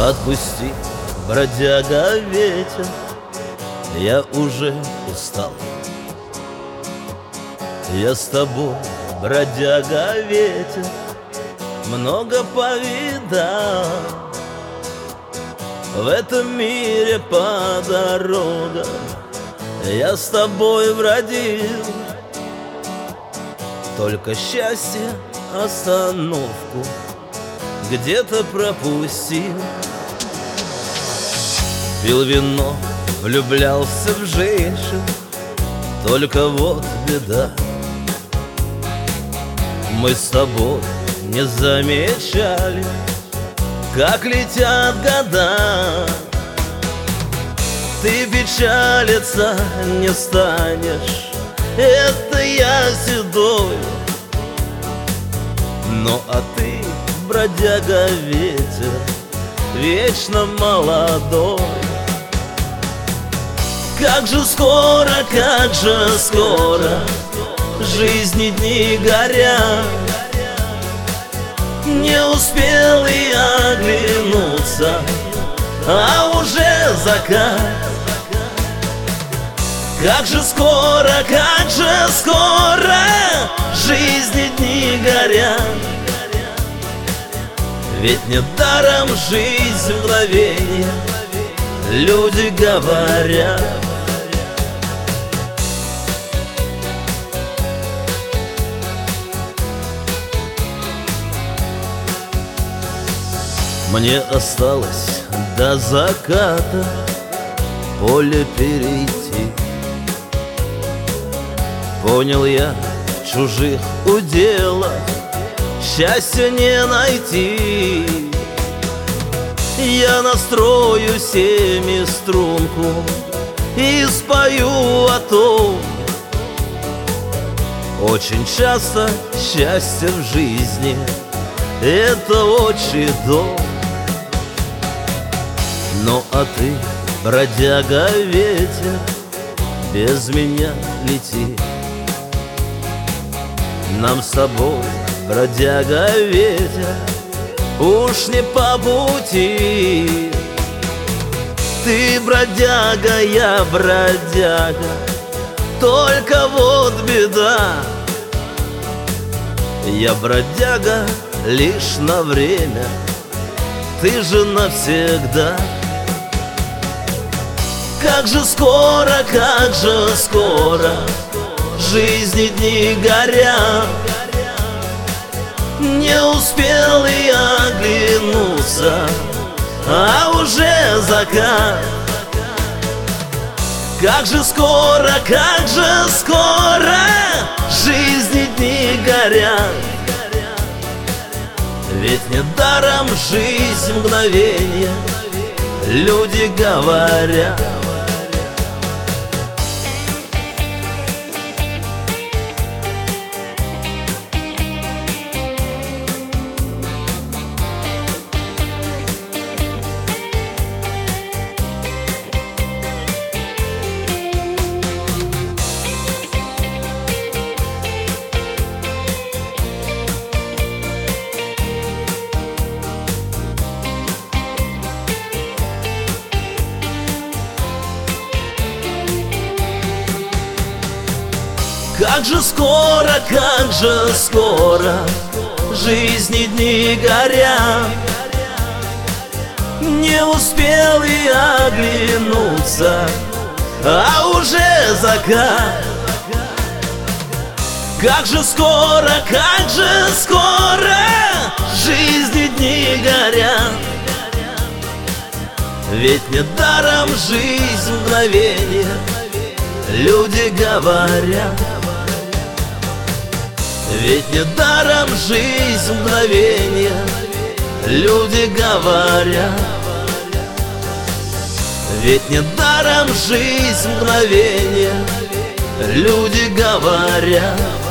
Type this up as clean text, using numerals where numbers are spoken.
Отпусти, бродяга, ветер, я уже устал. Я с тобой, бродяга, ветер, много повидал. В этом мире по дорогам я с тобой бродил. Только счастье остановку где-то пропустил. Пил вино, влюблялся в женщин, только вот беда, мы с тобой не замечали, как летят года. Ты печалиться не станешь, это я седой. Ну а ты, бродяга, ветер, вечно молодой. Как же скоро жизни дни горят. Не успел и оглянуться, а уже закат. Как же скоро жизни дни горят. Ведь недаром жизнь мгновенье, люди говорят. Мне осталось до заката поле перейти. Понял я, в чужих уделах счастья не найти. Я настрою семиструнку и спою о том. Очень часто счастье в жизни — это отчий дом. Ну а ты, бродяга, ветер, без меня лети. Нам с тобой, бродяга, ветер, уж не по пути. Ты бродяга, я бродяга, только вот беда. Я бродяга лишь на время, ты же навсегда. Как же скоро жизни дни горят. Не успел и оглянуться, а уже закат. Как же скоро жизни дни горят. Ведь недаром жизнь мгновенье, люди говорят. Как же скоро жизни дни горят. Не успел и оглянуться, а уже закат. Как же скоро жизни дни горят. Ведь недаром жизнь мгновенье, люди говорят. Ведь недаром жизнь мгновенье, люди говорят. Ведь недаром жизнь мгновенье, люди говорят.